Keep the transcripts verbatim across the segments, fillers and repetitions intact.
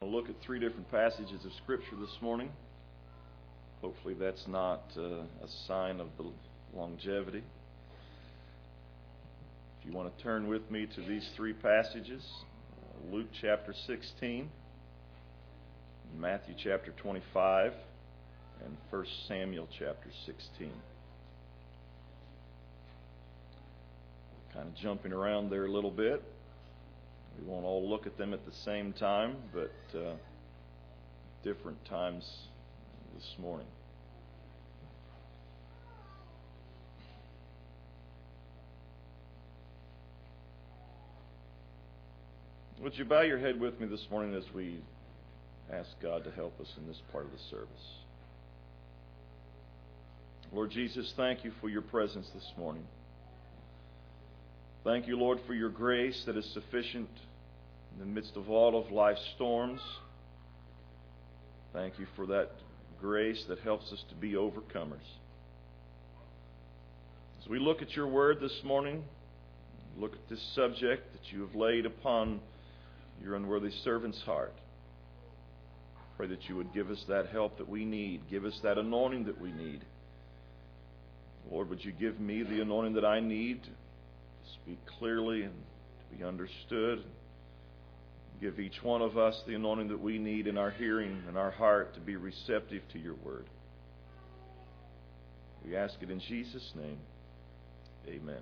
We'll look at three different passages of Scripture this morning. Hopefully that's not uh, a sign of the longevity. If you want to turn with me to these three passages, uh, Luke chapter sixteen, Matthew chapter twenty-five, and First Samuel chapter sixteen. Kind of jumping around there a little bit. We won't all look at them at the same time, but uh, different times this morning. Would you bow your head with me this morning as we ask God to help us in this part of the service? Lord Jesus, thank you for your presence this morning. Thank you, Lord, for your grace that is sufficient in the midst of all of life's storms. Thank you for that grace that helps us to be overcomers. As we look at your word this morning, look at this subject that you have laid upon your unworthy servant's heart, pray that you would give us that help that we need, give us that anointing that we need. Lord, would you give me the anointing that I need speak clearly and to be understood. Give each one of us the anointing that we need in our hearing and our heart to be receptive to your word. We ask it in Jesus' name. Amen.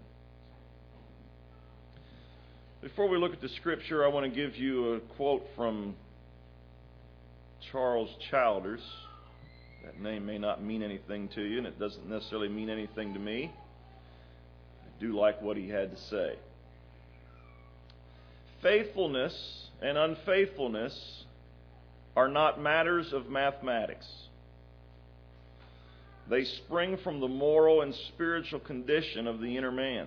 Before we look at the scripture, I want to give you a quote from Charles Childers. That name may not mean anything to you, and it doesn't necessarily mean anything to me. Do like what he had to say. Faithfulness and unfaithfulness are not matters of mathematics. They spring from the moral and spiritual condition of the inner man.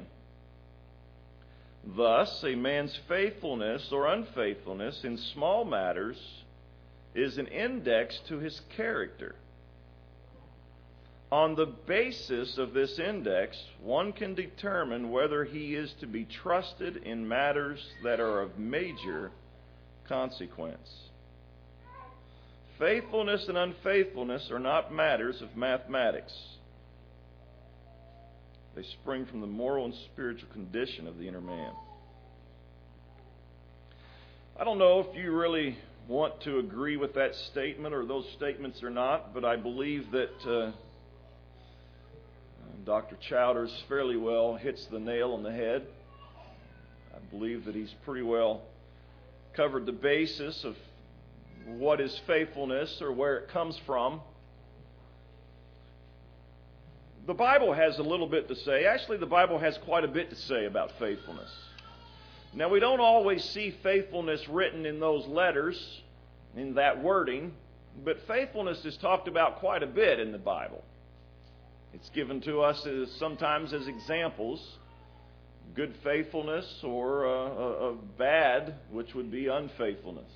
Thus, a man's faithfulness or unfaithfulness in small matters is an index to his character. On the basis of this index, one can determine whether he is to be trusted in matters that are of major consequence. Faithfulness and unfaithfulness are not matters of mathematics. They spring from the moral and spiritual condition of the inner man. I don't know if you really want to agree with that statement or those statements or not, but I believe that uh, Doctor Childers fairly well hits the nail on the head. I believe that he's pretty well covered the basis of what is faithfulness or where it comes from. The Bible has a little bit to say. Actually, the Bible has quite a bit to say about faithfulness. Now, we don't always see faithfulness written in those letters, in that wording, but faithfulness is talked about quite a bit in the Bible. It's given to us as, sometimes as examples, good faithfulness or uh, uh, bad, which would be unfaithfulness.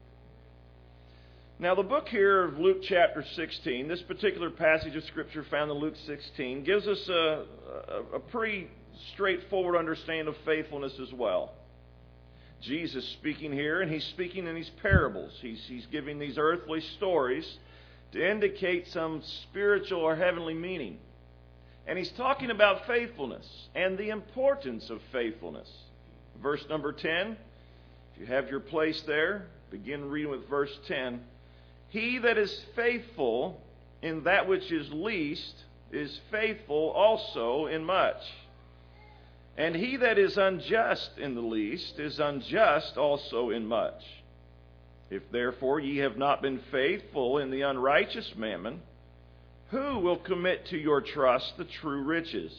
Now, the book here of Luke chapter sixteen, this particular passage of Scripture found in Luke sixteen, gives us a, a, a pretty straightforward understanding of faithfulness as well. Jesus speaking here, and he's speaking in these parables. He's, he's giving these earthly stories to indicate some spiritual or heavenly meaning. And he's talking about faithfulness and the importance of faithfulness. Verse number ten, if you have your place there, begin reading with verse ten. He that is faithful in that which is least is faithful also in much. And he that is unjust in the least is unjust also in much. If therefore ye have not been faithful in the unrighteous mammon, who will commit to your trust the true riches?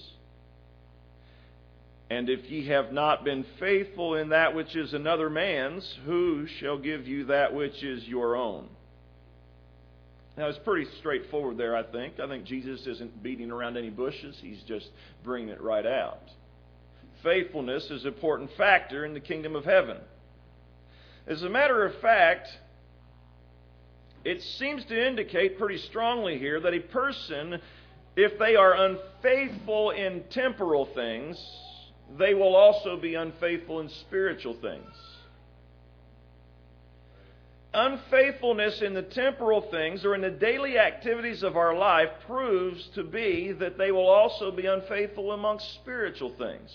And if ye have not been faithful in that which is another man's, who shall give you that which is your own? Now, it's pretty straightforward there, I think. I think Jesus isn't beating around any bushes. He's just bringing it right out. Faithfulness is an important factor in the kingdom of heaven. As a matter of fact, it seems to indicate pretty strongly here that a person, if they are unfaithful in temporal things, they will also be unfaithful in spiritual things. Unfaithfulness in the temporal things or in the daily activities of our life proves to be that they will also be unfaithful amongst spiritual things.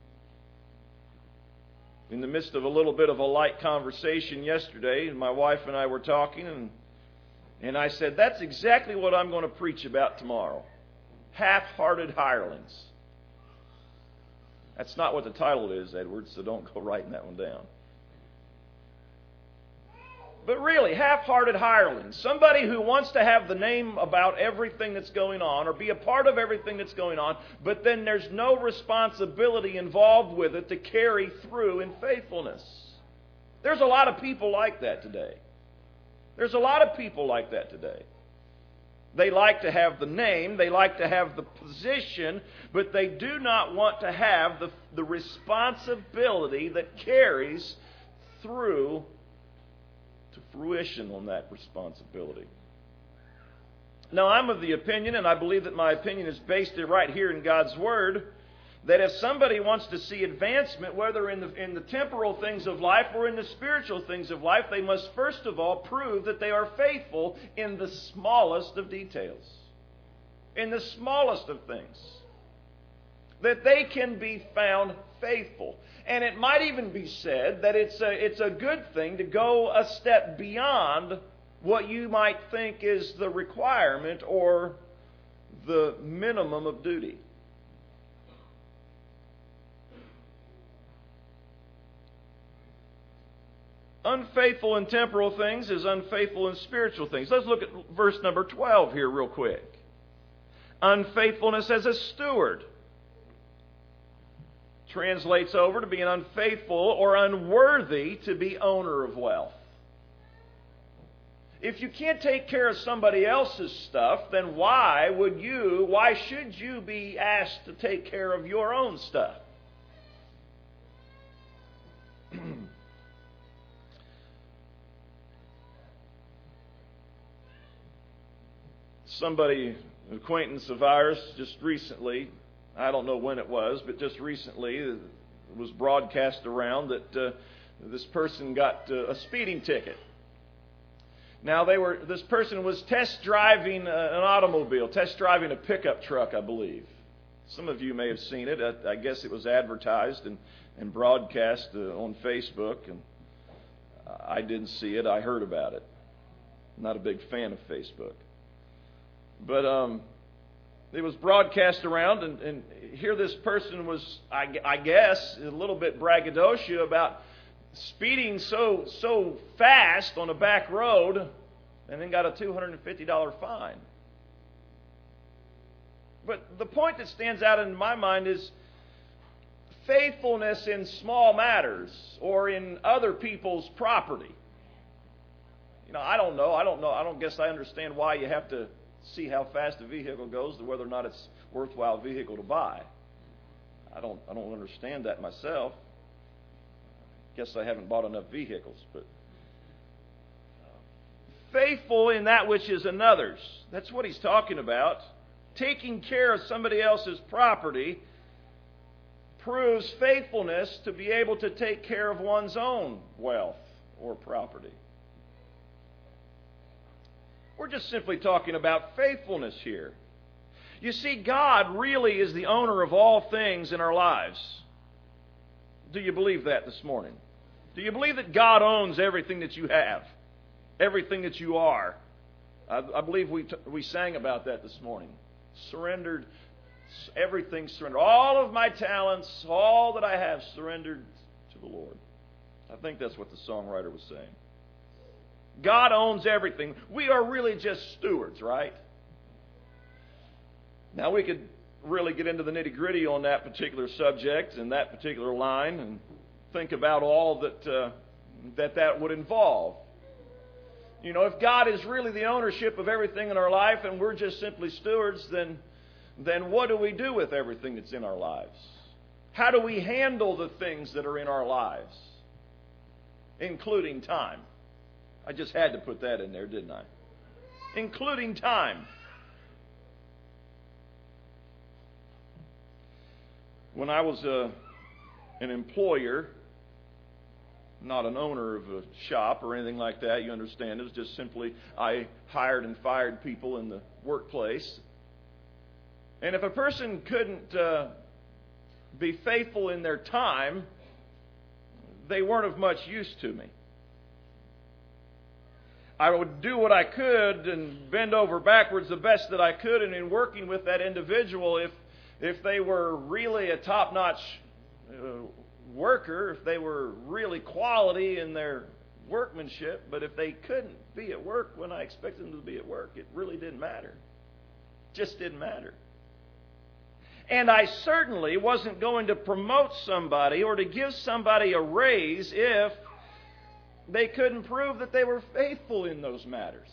In the midst of a little bit of a light conversation yesterday, my wife and I were talking, and, and I said, that's exactly what I'm going to preach about tomorrow. Half-hearted hirelings. That's not what the title is, Edward, so don't go writing that one down. But really, half-hearted hirelings, somebody who wants to have the name about everything that's going on or be a part of everything that's going on, but then there's no responsibility involved with it to carry through in faithfulness. There's a lot of people like that today. There's a lot of people like that today. They like to have the name, they like to have the position, but they do not want to have the, the responsibility that carries through to fruition on that responsibility. Now, I'm of the opinion, and I believe that my opinion is based right here in God's Word, that if somebody wants to see advancement, whether in the, in the temporal things of life or in the spiritual things of life, they must first of all prove that they are faithful in the smallest of details. In the smallest of things. That they can be found faithful. And it might even be said that it's a, it's a good thing to go a step beyond what you might think is the requirement or the minimum of duty. Unfaithful in temporal things is unfaithful in spiritual things. Let's look at verse number twelve here real quick. Unfaithfulness as a steward translates over to being unfaithful or unworthy to be owner of wealth. If you can't take care of somebody else's stuff, then why would you, why should you be asked to take care of your own stuff? Somebody, an acquaintance of ours, just recently, I don't know when it was, but just recently it was broadcast around that uh, this person got uh, a speeding ticket. Now they were. This person was test driving uh, an automobile, test driving a pickup truck, I believe. Some of you may have seen it. I, I guess it was advertised and, and broadcast uh, on Facebook, and I didn't see it. I heard about it. I'm not a big fan of Facebook. But um, it was broadcast around, and, and here this person was, I, I guess, a little bit braggadocio about speeding so so fast on a back road, and then got a two hundred fifty dollars fine. But the point that stands out in my mind is faithfulness in small matters or in other people's property. You know, I don't know. I don't know. I don't guess I understand why you have to see how fast a vehicle goes to whether or not it's a worthwhile vehicle to buy. I don't I don't understand that myself. Guess I haven't bought enough vehicles, but faithful in that which is another's. That's what he's talking about. Taking care of somebody else's property proves faithfulness to be able to take care of one's own wealth or property. We're just simply talking about faithfulness here. You see, God really is the owner of all things in our lives. Do you believe that this morning? Do you believe that God owns everything that you have? Everything that you are? I, I believe we, t- we sang about that this morning. Surrendered, everything surrendered. All of my talents, all that I have surrendered to the Lord. I think that's what the songwriter was saying. God owns everything. We are really just stewards, right? Now we could really get into the nitty-gritty on that particular subject and that particular line and think about all that uh, that that would involve. You know, if God is really the ownership of everything in our life and we're just simply stewards, then then what do we do with everything that's in our lives? How do we handle the things that are in our lives, including time? I just had to put that in there, didn't I? Including time. When I was uh, an employer, not an owner of a shop or anything like that. You understand. It was just simply I hired and fired people in the workplace. And if a person couldn't uh, be faithful in their time, they weren't of much use to me. I would do what I could and bend over backwards the best that I could, and in working with that individual, if if they were really a top-notch uh, worker, if they were really quality in their workmanship, but if they couldn't be at work when I expected them to be at work, it really didn't matter. Just didn't matter. And I certainly wasn't going to promote somebody or to give somebody a raise if they couldn't prove that they were faithful in those matters.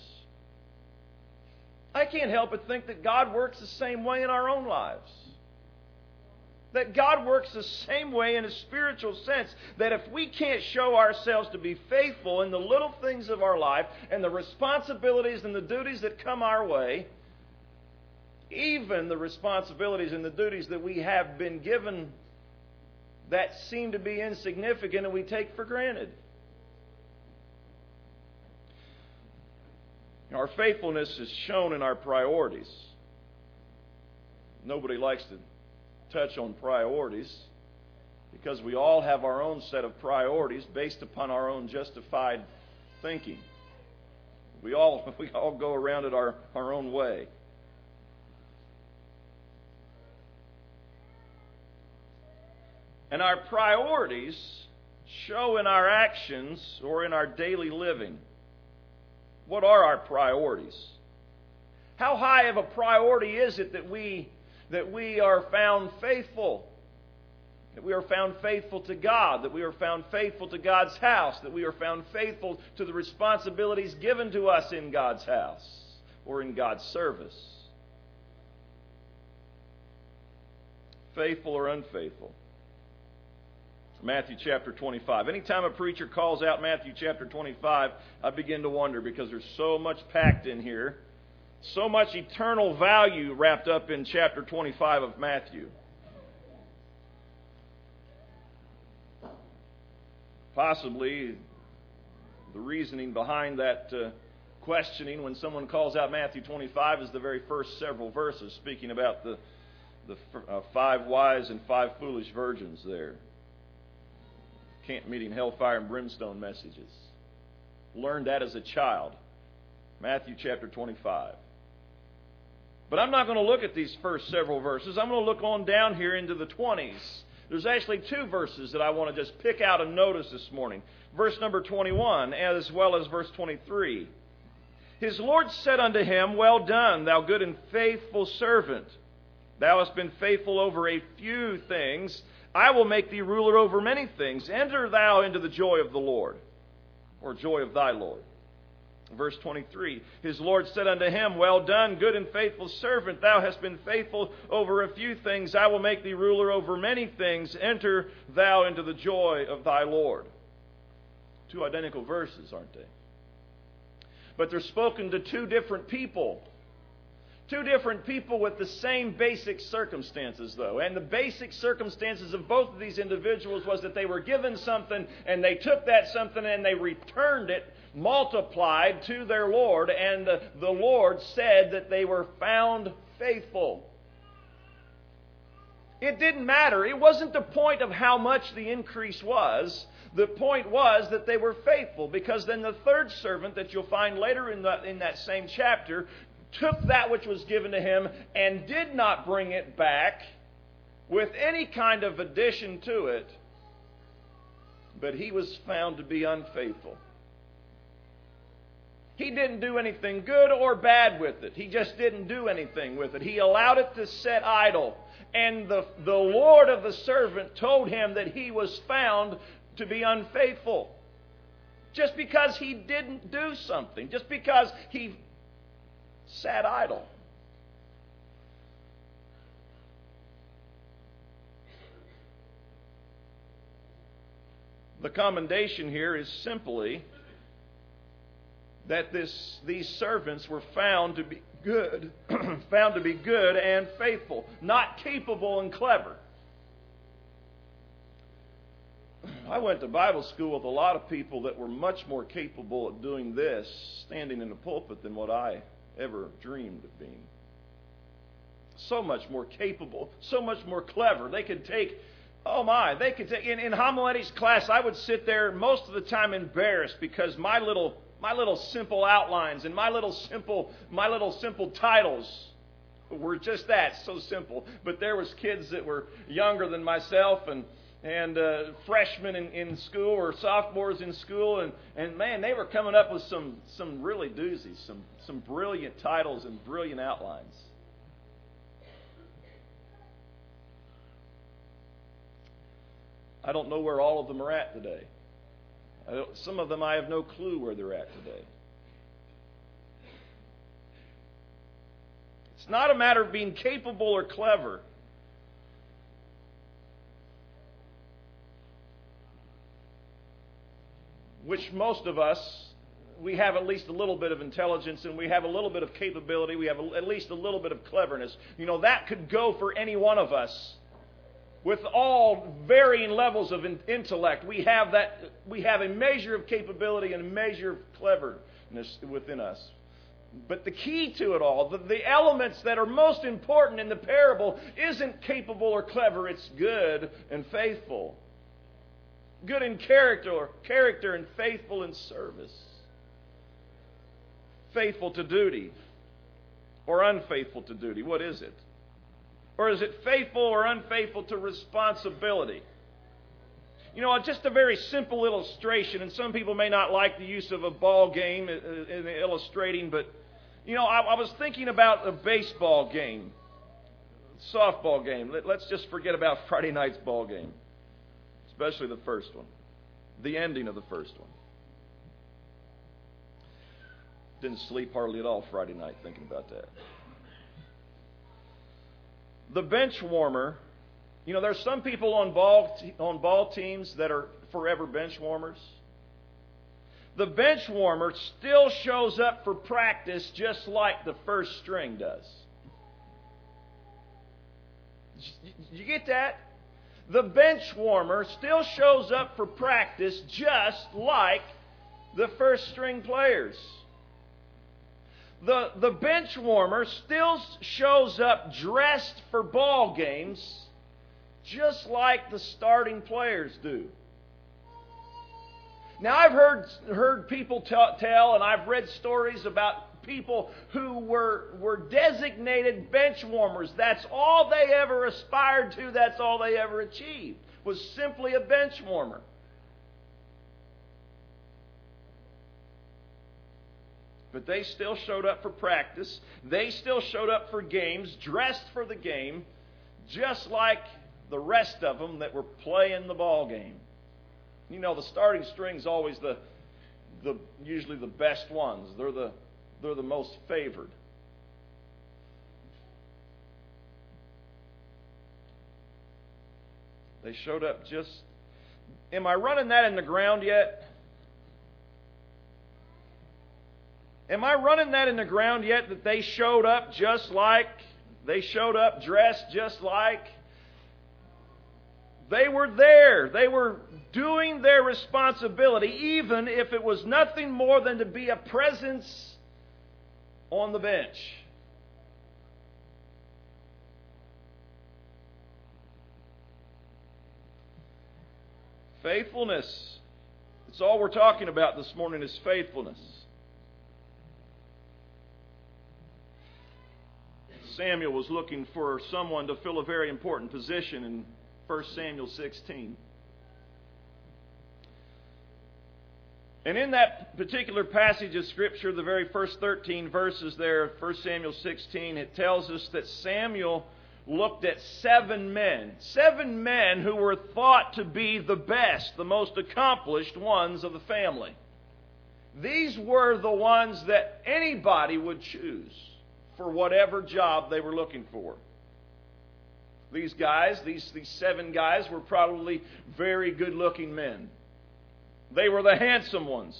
I can't help but think that God works the same way in our own lives. That God works the same way in a spiritual sense, that if we can't show ourselves to be faithful in the little things of our life and the responsibilities and the duties that come our way, even the responsibilities and the duties that we have been given that seem to be insignificant and we take for granted. Our faithfulness is shown in our priorities. Nobody likes to touch on priorities because we all have our own set of priorities based upon our own justified thinking. We all we all go around it our, our own way. And our priorities show in our actions or in our daily living. What are our priorities? How high of a priority is it that we that we are found faithful? That we are found faithful to God, that we are found faithful to God's house, that we are found faithful to the responsibilities given to us in God's house or in God's service. Faithful or unfaithful? Matthew chapter twenty-five. Anytime a preacher calls out Matthew chapter twenty-five, I begin to wonder because there's so much packed in here, so much eternal value wrapped up in chapter twenty-five of Matthew. Possibly the reasoning behind that uh, questioning when someone calls out Matthew twenty-five is the very first several verses speaking about the, the uh, five wise and five foolish virgins there. Camp meeting hellfire and brimstone messages. Learned that as a child. Matthew chapter twenty-five. But I'm not going to look at these first several verses. I'm going to look on down here into the twenties. There's actually two verses that I want to just pick out and notice this morning. Verse number twenty-one as well as verse twenty-three. His Lord said unto him, Well done, thou good and faithful servant. Thou hast been faithful over a few things. I will make thee ruler over many things. Enter thou into the joy of the Lord, or joy of thy Lord. Verse twenty-three, His Lord said unto him, Well done, good and faithful servant. Thou hast been faithful over a few things. I will make thee ruler over many things. Enter thou into the joy of thy Lord. Two identical verses, aren't they? But they're spoken to two different people. Two different people with the same basic circumstances, though. And the basic circumstances of both of these individuals was that they were given something, and they took that something and they returned it, multiplied to their Lord, and the, the Lord said that they were found faithful. It didn't matter. It wasn't the point of how much the increase was. The point was that they were faithful, because then the third servant that you'll find later in, the, in that same chapter took that which was given to him and did not bring it back with any kind of addition to it, but he was found to be unfaithful. He didn't do anything good or bad with it. He just didn't do anything with it. He allowed it to sit idle. And the, the Lord of the servant told him that he was found to be unfaithful. Just because he didn't do something. Just because he sat idle. The commendation here is simply that this these servants were found to be good, found to be good and faithful, not capable and clever. I went to Bible school with a lot of people that were much more capable at doing this, standing in the pulpit, than what I ever dreamed of being. So much more capable, so much more clever. They could take, oh my, they could take, in, in homiletics class, I would sit there most of the time embarrassed because my little, my little simple outlines and my little simple, my little simple titles were just that, so simple. But there was kids that were younger than myself and and uh, freshmen in, in school or sophomores in school, and, and man, they were coming up with some, some really doozies, some, some brilliant titles and brilliant outlines. I don't know where all of them are at today. I don't, some of them I have no clue where they're at today. It's not a matter of being capable or clever. Which most of us, we have at least a little bit of intelligence and we have a little bit of capability. We have a, at least a little bit of cleverness. You know, that could go for any one of us. With all varying levels of in- intellect, we have that. We have a measure of capability and a measure of cleverness within us. But the key to it all, the, the elements that are most important in the parable, isn't capable or clever. It's good and faithful. Good in character, character and faithful in service. Faithful to duty or unfaithful to duty. What is it? Or is it faithful or unfaithful to responsibility? You know, just a very simple illustration, and some people may not like the use of a ball game in illustrating, but, you know, I, I was thinking about a baseball game, softball game. Let, let's just forget about Friday night's ball game. Especially the first one. The ending of the first one. Didn't sleep hardly at all Friday night thinking about that. The bench warmer. You know, there's some people on ball, on ball teams that are forever bench warmers. The bench warmer still shows up for practice just like the first string does. You get that? The bench warmer still shows up for practice just like the first string players. The, the bench warmer still shows up dressed for ball games just like the starting players do. Now, I've heard, heard people t- tell, and I've read stories about people who were, were designated bench warmers. That's all they ever aspired to. That's all they ever achieved, was simply a bench warmer. But they still showed up for practice. They still showed up for games, dressed for the game, just like the rest of them that were playing the ball game. You know, the starting string's always the, the usually the best ones. They're the They're the most favored. They showed up just... Am I running that in the ground yet? Am I running that in the ground yet that they showed up just like... They showed up dressed just like... They were there. They were doing their responsibility, even if it was nothing more than to be a presence on the bench. Faithfulness. It's all we're talking about this morning is faithfulness. Samuel was looking for someone to fill a very important position in First Samuel sixteen. And in that particular passage of Scripture, the very first thirteen verses there, First Samuel sixteen, it tells us that Samuel looked at seven men. Seven men who were thought to be the best, the most accomplished ones of the family. These were the ones that anybody would choose for whatever job they were looking for. These guys, these, these seven guys, were probably very good-looking men. They were the handsome ones.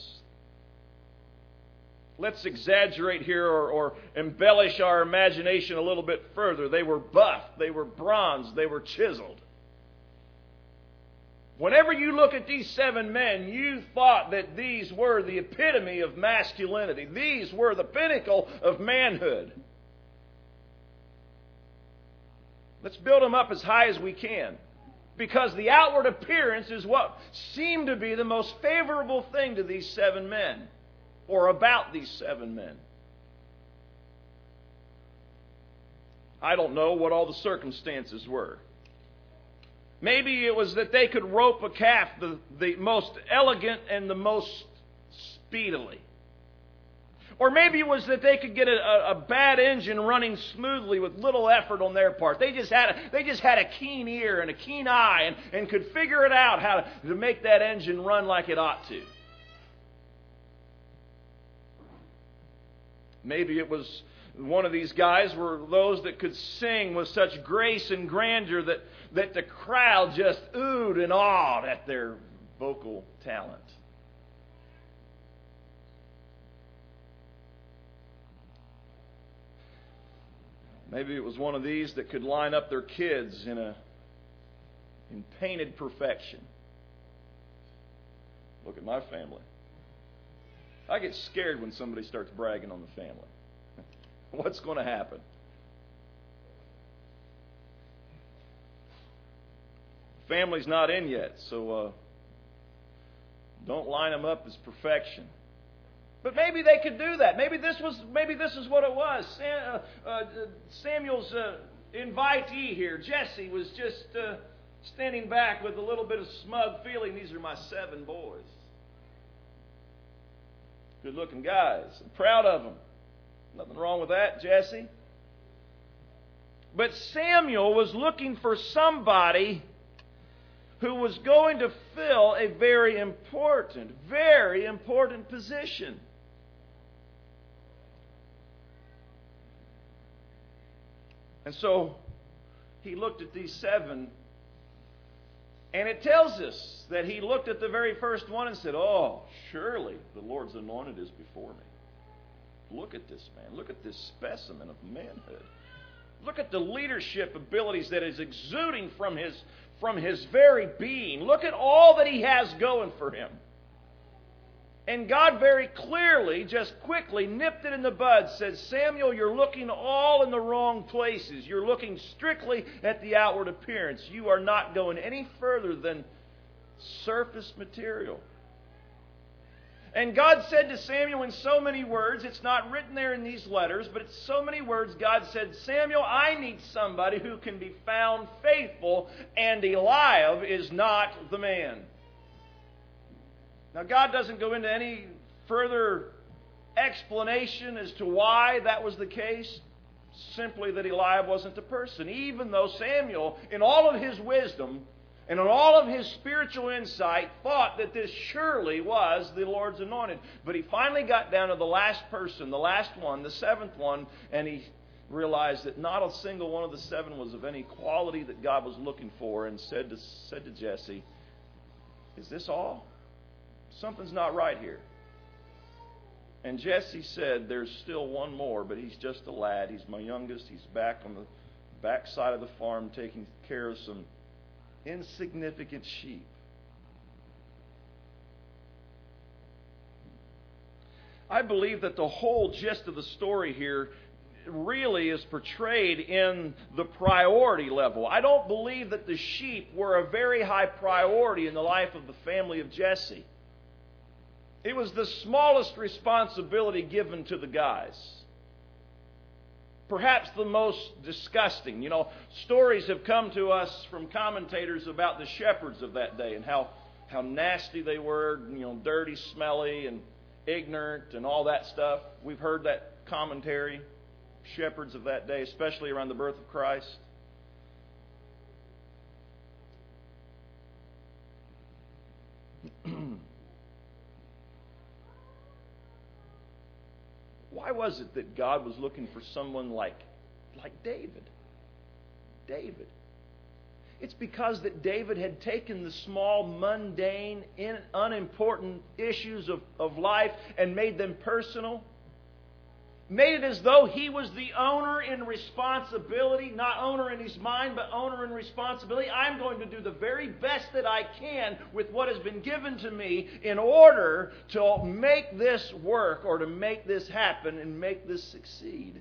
Let's exaggerate here or, or embellish our imagination a little bit further. They were buff, they were bronzed, they were chiseled. Whenever you look at these seven men, you thought that these were the epitome of masculinity. These were the pinnacle of manhood. Let's build them up as high as we can. Because the outward appearance is what seemed to be the most favorable thing to these seven men. Or about these seven men. I don't know what all the circumstances were. Maybe it was that they could rope a calf the, the most elegant and the most speedily. Or maybe it was that they could get a, a bad engine running smoothly with little effort on their part. They just had a, they just had a keen ear and a keen eye and, and could figure it out how to, to make that engine run like it ought to. Maybe it was one of these guys were those that could sing with such grace and grandeur that, that the crowd just oohed and awed at their vocal talent. Maybe it was one of these that could line up their kids in a in painted perfection. Look at my family. I get scared when somebody starts bragging on the family. What's going to happen? Family's not in yet, so uh, don't line them up as perfection. But maybe they could do that. Maybe this was. Maybe this is what it was. Sam, uh, uh, Samuel's uh, invitee here, Jesse, was just uh, standing back with a little bit of smug feeling. These are my seven boys. Good-looking guys. I'm proud of them. Nothing wrong with that, Jesse. But Samuel was looking for somebody who was going to fill a very important, very important position. And so he looked at these seven, and it tells us that he looked at the very first one and said, "Oh, surely the Lord's anointed is before me. Look at this man. Look at this specimen of manhood. Look at the leadership abilities that is exuding from his, from his very being. Look at all that he has going for him." And God very clearly, just quickly nipped it in the bud, said, "Samuel, you're looking all in the wrong places. You're looking strictly at the outward appearance. You are not going any further than surface material." And God said to Samuel in so many words, it's not written there in these letters, but it's so many words, God said, "Samuel, I need somebody who can be found faithful, and Eliab is not the man." Now, God doesn't go into any further explanation as to why that was the case. Simply that Eliab wasn't the person. Even though Samuel, in all of his wisdom, and in all of his spiritual insight, thought that this surely was the Lord's anointed. But he finally got down to the last person, the last one, the seventh one, and he realized that not a single one of the seven was of any quality that God was looking for, and said to, said to Jesse, "Is this all? Something's not right here." And Jesse said, "There's still one more, but he's just a lad. He's my youngest. He's back on the back side of the farm taking care of some insignificant sheep." I believe that the whole gist of the story here really is portrayed in the priority level. I don't believe that the sheep were a very high priority in the life of the family of Jesse. It was the smallest responsibility given to the guys. Perhaps the most disgusting. You know, stories have come to us from commentators about the shepherds of that day and how, how nasty they were, you know, dirty, smelly, and ignorant, and all that stuff. We've heard that commentary, shepherds of that day, especially around the birth of Christ. Why was it that God was looking for someone like, like David? David. It's because that David had taken the small, mundane, unimportant issues of, of life and made them personal. made it as though he was the owner in responsibility, not owner in his mind, but owner in responsibility. I'm going to do the very best that I can with what has been given to me in order to make this work or to make this happen and make this succeed.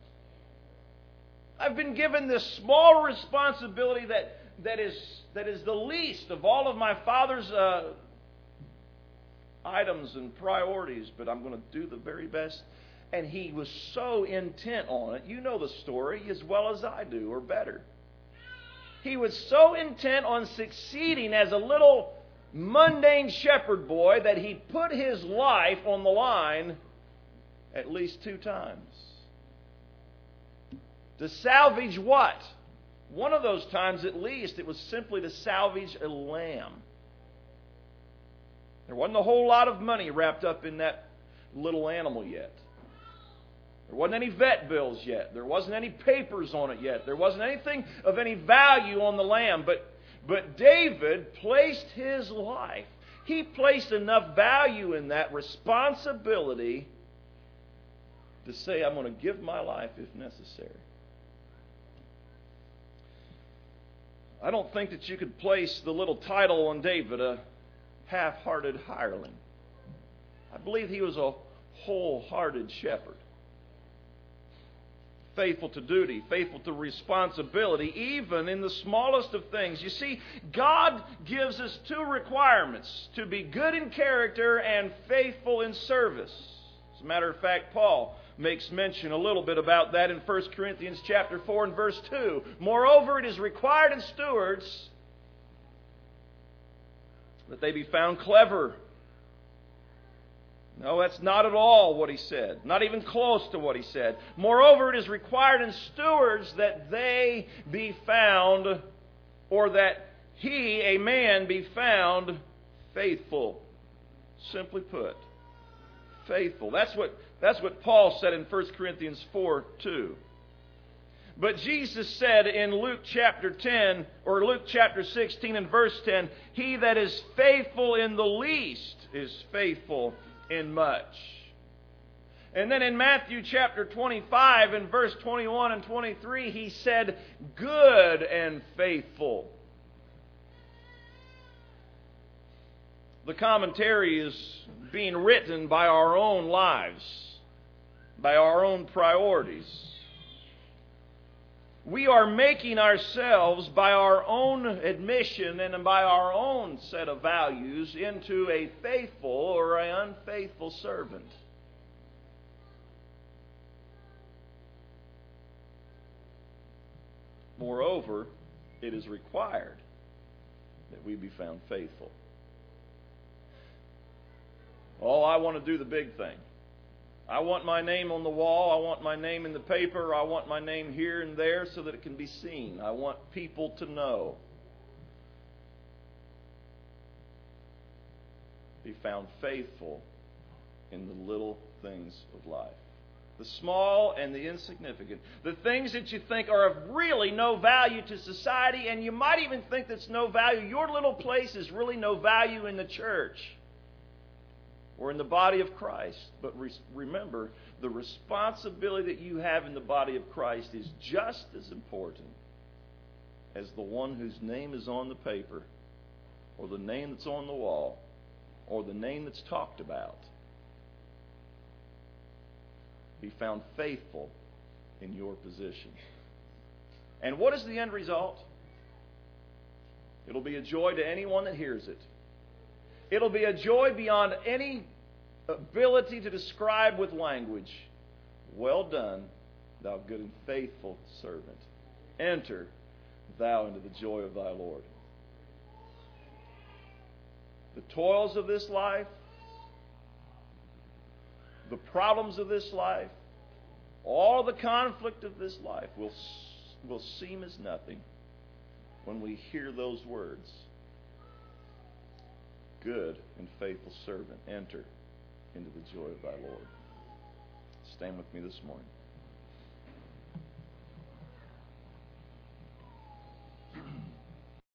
I've been given this small responsibility that, that, is, that is the least of all of my Father's uh, items and priorities, but I'm going to do the very best. And he was so intent on it. You know the story as well as I do, or better. He was so intent on succeeding as a little mundane shepherd boy that he put his life on the line at least two times. To salvage what? One of those times at least, it was simply to salvage a lamb. There wasn't a whole lot of money wrapped up in that little animal yet. There wasn't any vet bills yet. There wasn't any papers on it yet. There wasn't anything of any value on the lamb. But, but David placed his life. He placed enough value in that responsibility to say, I'm going to give my life if necessary. I don't think that you could place the little title on David, a half-hearted hireling. I believe he was a wholehearted shepherd. Faithful to duty, faithful to responsibility, even in the smallest of things. You see, God gives us two requirements: to be good in character and faithful in service. As a matter of fact, Paul makes mention a little bit about that in First Corinthians chapter four and verse two. Moreover, it is required in stewards that they be found clever. No, that's not at all what he said. Not even close to what he said. Moreover, it is required in stewards that they be found, or that he, a man, be found faithful. Simply put, faithful. That's what, that's what Paul said in First Corinthians four two. But Jesus said in Luke chapter ten, or Luke chapter sixteen and verse ten, he that is faithful in the least is faithful in much. And then in Matthew chapter twenty-five and verse twenty-one and twenty-three, he said, good and faithful. The commentary is being written by our own lives, by our own priorities. We are making ourselves, by our own admission and by our own set of values, into a faithful or an unfaithful servant. Moreover, it is required that we be found faithful. Oh, I want to do the big thing. I want my name on the wall. I want my name in the paper. I want my name here and there so that it can be seen. I want people to know. Be found faithful in the little things of life. The small and the insignificant. The things that you think are of really no value to society, and you might even think that's no value. Your little place is really no value in the church or in the body of Christ. But re- remember, the responsibility that you have in the body of Christ is just as important as the one whose name is on the paper, or the name that's on the wall, or the name that's talked about. Be found faithful in your position. And what is the end result? It'll be a joy to anyone that hears it. It'll be a joy beyond any ability to describe with language. Well done, thou good and faithful servant. Enter thou into the joy of thy Lord. The toils of this life, the problems of this life, all the conflict of this life will, will seem as nothing when we hear those words. Good and faithful servant, enter into the joy of thy Lord. Stand with me this morning.